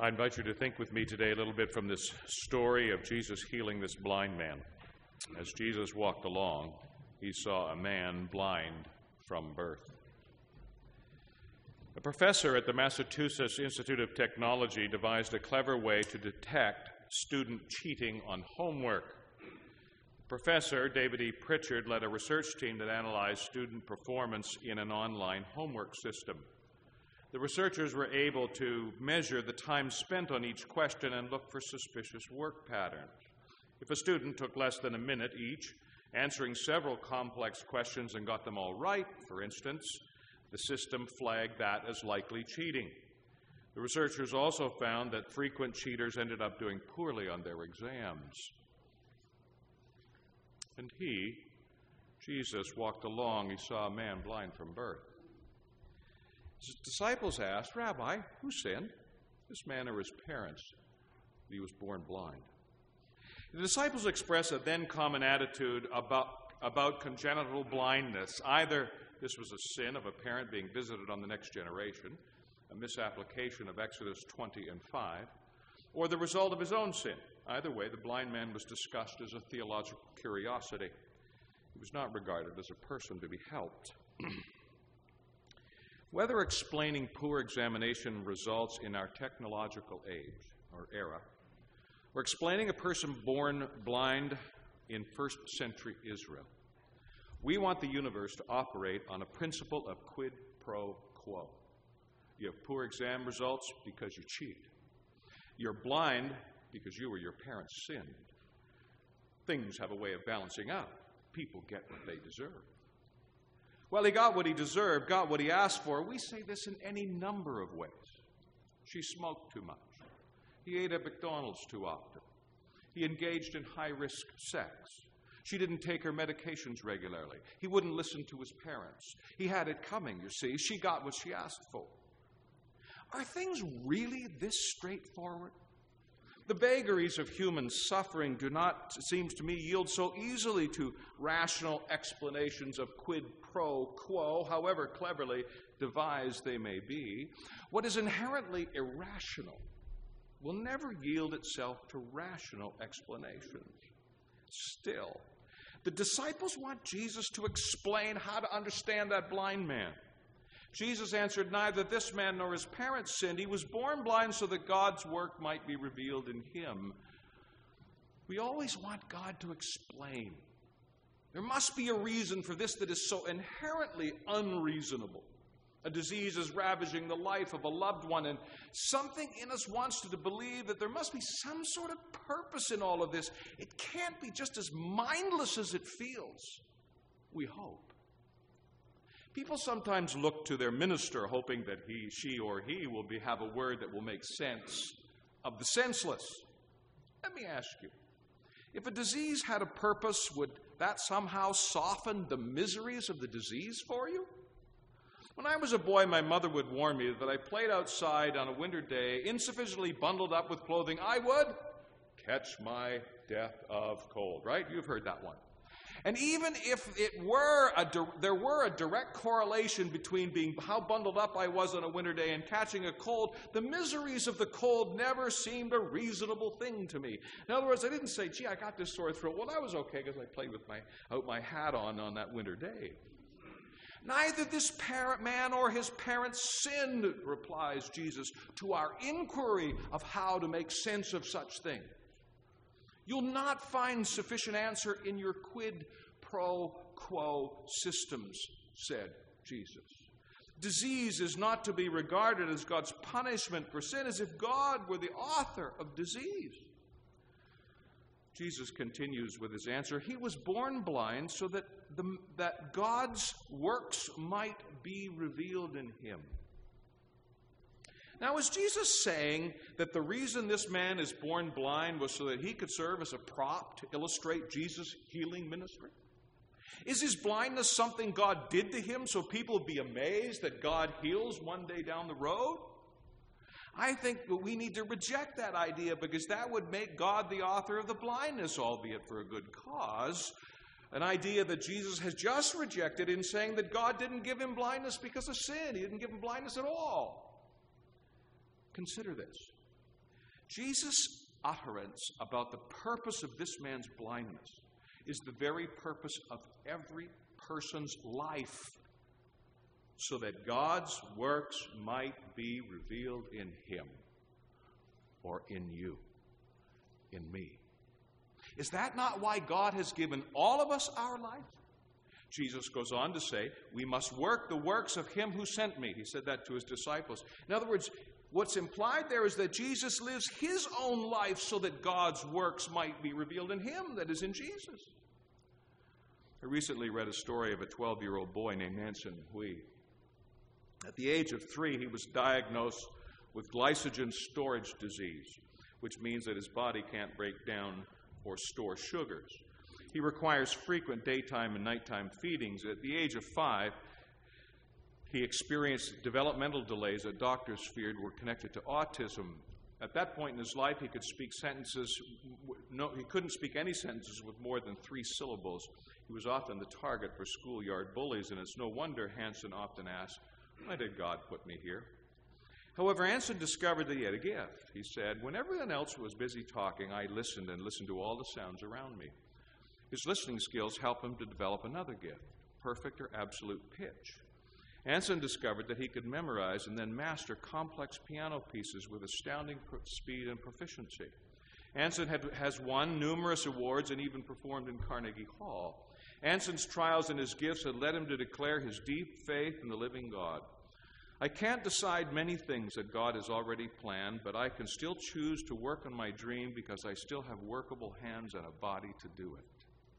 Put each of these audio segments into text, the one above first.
I invite you to think with me today a little bit from this story of Jesus healing this blind man. As Jesus walked along, he saw a man blind from birth. A professor at the Massachusetts Institute of Technology devised a clever way to detect student cheating on homework. Professor David E. Pritchard led a research team that analyzed student performance in an online homework system. The researchers were able to measure the time spent on each question and look for suspicious work patterns. If a student took less than a minute each, answering several complex questions and got them all right, for instance, the system flagged that as likely cheating. The researchers also found that frequent cheaters ended up doing poorly on their exams. And he, Jesus, walked along. He saw a man blind from birth. His disciples asked, "Rabbi, who sinned, this man or his parents, that he was born blind?" The disciples express a then common attitude about congenital blindness. Either this was a sin of a parent being visited on the next generation, a misapplication of Exodus 20 and 5, or the result of his own sin. Either way, the blind man was discussed as a theological curiosity. He was not regarded as a person to be helped. Whether explaining poor examination results in our technological age or era, or explaining a person born blind in first century Israel, we want the universe to operate on a principle of quid pro quo. You have poor exam results because you cheat. You're blind because you or your parents sinned. Things have a way of balancing out. People get what they deserve. Well, he got what he deserved, got what he asked for. We say this in any number of ways. She smoked too much. He ate at McDonald's too often. He engaged in high-risk sex. She didn't take her medications regularly. He wouldn't listen to his parents. He had it coming, you see. She got what she asked for. Are things really this straightforward? The vagaries of human suffering do not, it seems to me, yield so easily to rational explanations of quid pro quo, however cleverly devised they may be. What is inherently irrational will never yield itself to rational explanations. Still, the disciples want Jesus to explain how to understand that blind man. Jesus answered, "Neither this man nor his parents sinned. He was born blind so that God's work might be revealed in him." We always want God to explain. There must be a reason for this that is so inherently unreasonable. A disease is ravaging the life of a loved one, and something in us wants to believe that there must be some sort of purpose in all of this. It can't be just as mindless as it feels. We hope. People sometimes look to their minister hoping that she or he will have a word that will make sense of the senseless. Let me ask you, if a disease had a purpose, would that somehow soften the miseries of the disease for you? When I was a boy, my mother would warn me that I played outside on a winter day, insufficiently bundled up with clothing, I would catch my death of cold, right? You've heard that one. And even if there were a direct correlation between how bundled up I was on a winter day and catching a cold, the miseries of the cold never seemed a reasonable thing to me. In other words, I didn't say, "Gee, I got this sore throat." Well, that was okay because I played with my hat on that winter day. Neither this man or his parents sinned, replies Jesus, to our inquiry of how to make sense of such things. You'll not find sufficient answer in your quid pro quo systems, said Jesus. Disease is not to be regarded as God's punishment for sin, as if God were the author of disease. Jesus continues with his answer. He was born blind so that God's works might be revealed in him. Now, is Jesus saying that the reason this man is born blind was so that he could serve as a prop to illustrate Jesus' healing ministry? Is his blindness something God did to him so people would be amazed that God heals one day down the road? I think that we need to reject that idea because that would make God the author of the blindness, albeit for a good cause. An idea that Jesus has just rejected in saying that God didn't give him blindness because of sin. He didn't give him blindness at all. Consider this. Jesus' utterance about the purpose of this man's blindness is the very purpose of every person's life, so that God's works might be revealed in him, or in you, in me. Is that not why God has given all of us our life? Jesus goes on to say, we must work the works of him who sent me. He said that to his disciples. In other words, what's implied there is that Jesus lives his own life so that God's works might be revealed in him, that is, in Jesus. I recently read a story of a 12-year-old boy named Anson Hui. At the age of 3, he was diagnosed with glycogen storage disease, which means that his body can't break down or store sugars. He requires frequent daytime and nighttime feedings. At the age of 5, he experienced developmental delays that doctors feared were connected to autism. At that point in his life, he could speak sentences. He couldn't speak any sentences with more than 3 syllables. He was often the target for schoolyard bullies, and it's no wonder Hansen often asked, why did God put me here? However, Anson discovered that he had a gift. He said, when everyone else was busy talking, I listened and listened to all the sounds around me. His listening skills helped him to develop another gift, perfect or absolute pitch. Anson discovered that he could memorize and then master complex piano pieces with astounding speed and proficiency. Anson has won numerous awards and even performed in Carnegie Hall. Anson's trials and his gifts had led him to declare his deep faith in the living God. I can't decide many things that God has already planned, but I can still choose to work on my dream because I still have workable hands and a body to do it.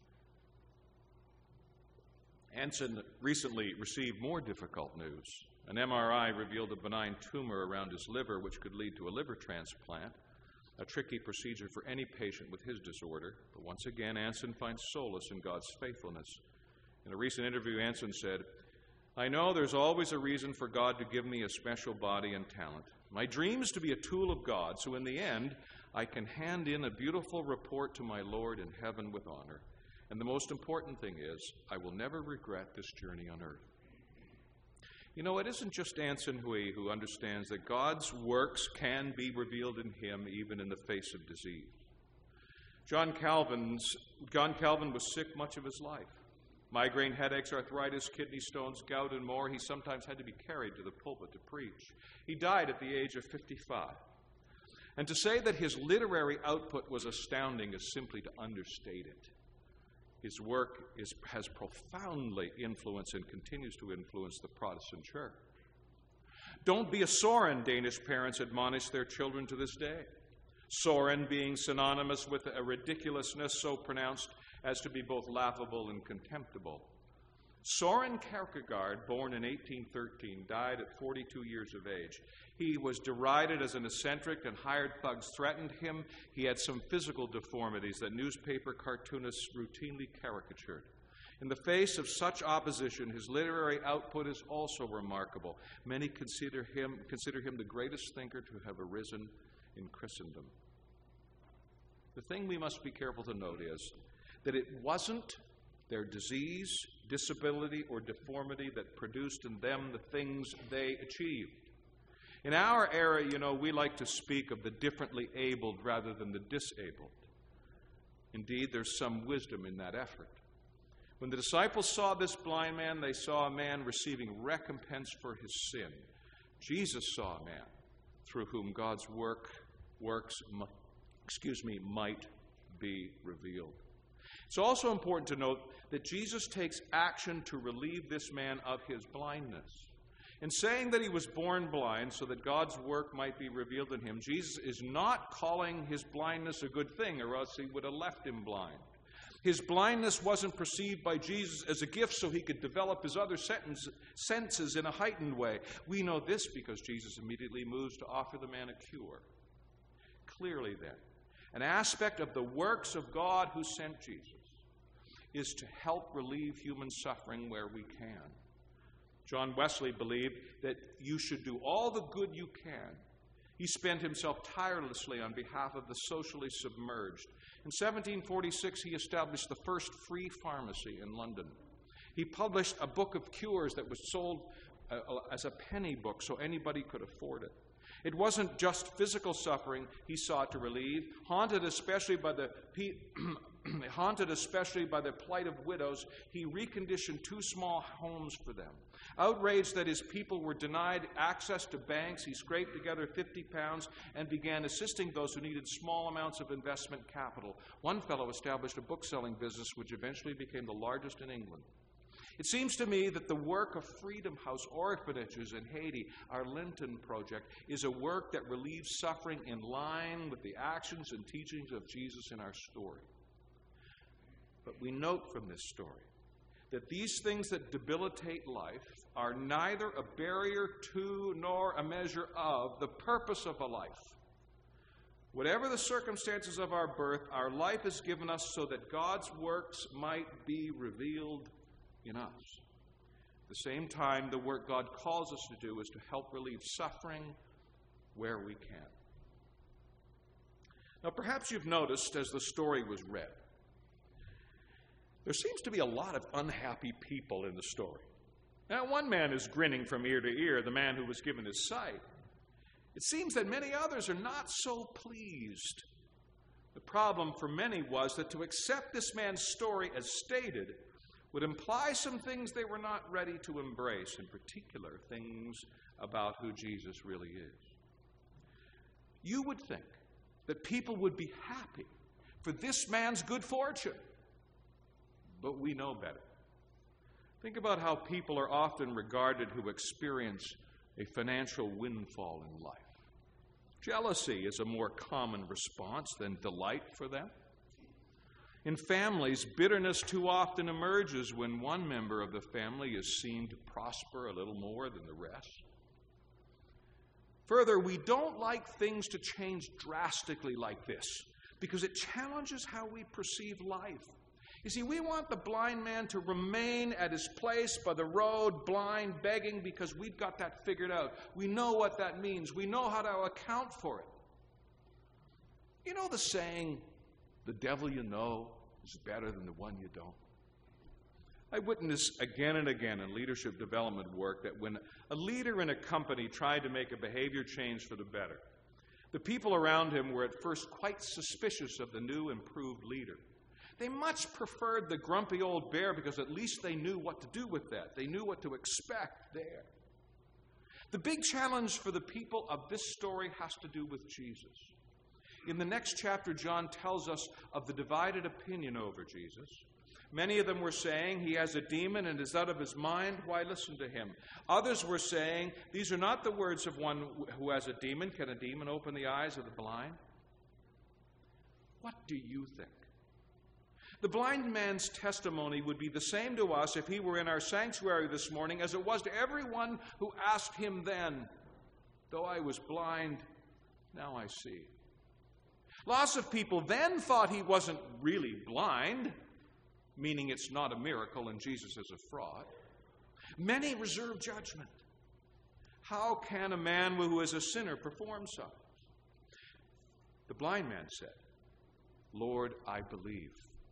Anson recently received more difficult news. An MRI revealed a benign tumor around his liver, which could lead to a liver transplant, a tricky procedure for any patient with his disorder. But once again, Anson finds solace in God's faithfulness. In a recent interview, Anson said, I know there's always a reason for God to give me a special body and talent. My dream is to be a tool of God, so in the end, I can hand in a beautiful report to my Lord in heaven with honor. And the most important thing is, I will never regret this journey on earth. You know, it isn't just Anson Hui who understands that God's works can be revealed in him even in the face of disease. John Calvin was sick much of his life. Migraine headaches, arthritis, kidney stones, gout, and more. He sometimes had to be carried to the pulpit to preach. He died at the age of 55. And to say that his literary output was astounding is simply to understate it. His work has profoundly influenced and continues to influence the Protestant church. Don't be a Soren, Danish parents admonish their children to this day. Soren being synonymous with a ridiculousness so pronounced as to be both laughable and contemptible. Soren Kierkegaard, born in 1813, died at 42 years of age. He was derided as an eccentric, and hired thugs threatened him. He had some physical deformities that newspaper cartoonists routinely caricatured. In the face of such opposition, his literary output is also remarkable. Many consider him the greatest thinker to have arisen in Christendom. The thing we must be careful to note is that it wasn't their disease, disability, or deformity that produced in them the things they achieved. In our era, we like to speak of the differently abled rather than the disabled. Indeed, there's some wisdom in that effort. When the disciples saw this blind man, they saw a man receiving recompense for his sin. Jesus saw a man through whom God's works might be revealed. It's also important to note that Jesus takes action to relieve this man of his blindness. In saying that he was born blind so that God's work might be revealed in him, Jesus is not calling his blindness a good thing, or else he would have left him blind. His blindness wasn't perceived by Jesus as a gift so he could develop his other senses in a heightened way. We know this because Jesus immediately moves to offer the man a cure. Clearly then, an aspect of the works of God who sent Jesus is to help relieve human suffering where we can. John Wesley believed that you should do all the good you can. He spent himself tirelessly on behalf of the socially submerged. In 1746, he established the first free pharmacy in London. He published a book of cures that was sold as a penny book so anybody could afford it. It wasn't just physical suffering he sought to relieve, haunted especially by the plight of widows. He reconditioned 2 small homes for them. Outraged that his people were denied access to banks, he scraped together £50 and began assisting those who needed small amounts of investment capital. One fellow established a bookselling business which eventually became the largest in England. It seems to me that the work of Freedom House orphanages in Haiti, our Linton project, is a work that relieves suffering in line with the actions and teachings of Jesus in our story. But we note from this story that these things that debilitate life are neither a barrier to nor a measure of the purpose of a life. Whatever the circumstances of our birth, our life is given us so that God's works might be revealed in us. At the same time, the work God calls us to do is to help relieve suffering where we can. Now, perhaps you've noticed as the story was read, there seems to be a lot of unhappy people in the story. Now, one man is grinning from ear to ear, the man who was given his sight. It seems that many others are not so pleased. The problem for many was that to accept this man's story as stated would imply some things they were not ready to embrace, in particular, things about who Jesus really is. You would think that people would be happy for this man's good fortune, but we know better. Think about how people are often regarded who experience a financial windfall in life. Jealousy is a more common response than delight for them. In families, bitterness too often emerges when one member of the family is seen to prosper a little more than the rest. Further, we don't like things to change drastically like this because it challenges how we perceive life. You see, we want the blind man to remain at his place by the road, blind, begging, because we've got that figured out. We know what that means. We know how to account for it. You know the saying, the devil you know is better than the one you don't? I witness again and again in leadership development work that when a leader in a company tried to make a behavior change for the better, the people around him were at first quite suspicious of the new improved leader. They much preferred the grumpy old bear because at least they knew what to do with that. They knew what to expect there. The big challenge for the people of this story has to do with Jesus. In the next chapter, John tells us of the divided opinion over Jesus. Many of them were saying, he has a demon and is out of his mind. Why listen to him? Others were saying, these are not the words of one who has a demon. Can a demon open the eyes of the blind? What do you think? The blind man's testimony would be the same to us if he were in our sanctuary this morning as it was to everyone who asked him then, though I was blind, now I see. Lots of people then thought he wasn't really blind, meaning it's not a miracle and Jesus is a fraud. Many reserve judgment. How can a man who is a sinner perform signs? The blind man said, Lord, I believe.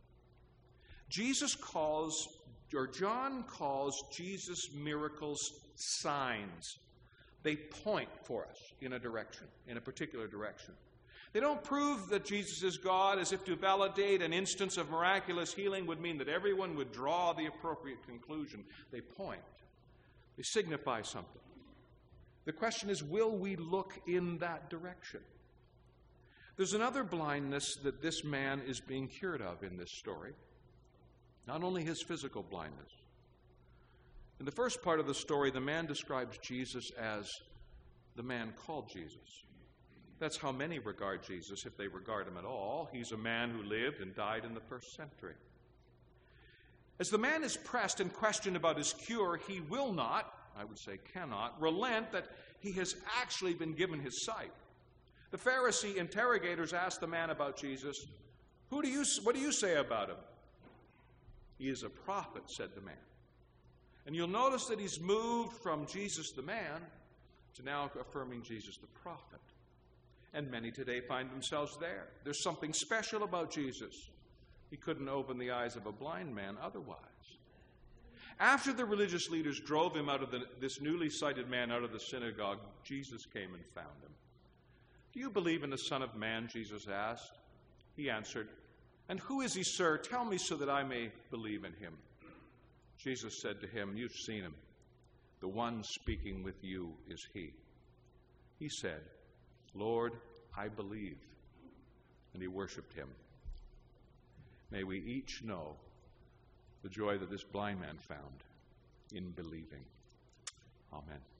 John calls Jesus' miracles signs. They point for us in a particular direction. They don't prove that Jesus is God as if to validate an instance of miraculous healing would mean that everyone would draw the appropriate conclusion. They point. They signify something. The question is, will we look in that direction? There's another blindness that this man is being cured of in this story. Not only his physical blindness. In the first part of the story, the man describes Jesus as the man called Jesus. That's how many regard Jesus, if they regard him at all. He's a man who lived and died in the first century. As the man is pressed and questioned about his cure, he will not, I would say cannot, relent that he has actually been given his sight. The Pharisee interrogators ask the man about Jesus, what do you say about him? He is a prophet, said the man. And you'll notice that he's moved from Jesus the man to now affirming Jesus the prophet. And many today find themselves there. There's something special about Jesus. He couldn't open the eyes of a blind man otherwise. After the religious leaders drove him this newly sighted man out of the synagogue, Jesus came and found him. "Do you believe in the Son of Man?" Jesus asked. He answered, "And who is he, sir? Tell me so that I may believe in him." Jesus said to him, "You've seen him. The one speaking with you is he." He said, "Lord, I believe." And he worshiped him. May we each know the joy that this blind man found in believing. Amen.